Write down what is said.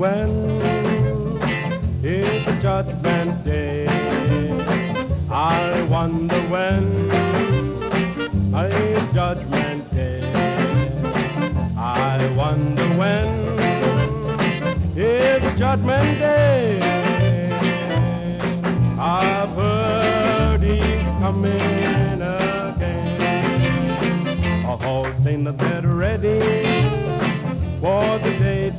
when is the judgment day. I wonder when is judgment day. I wonder when is the judgment day. I've heard he's coming again. All saints that are ready for the day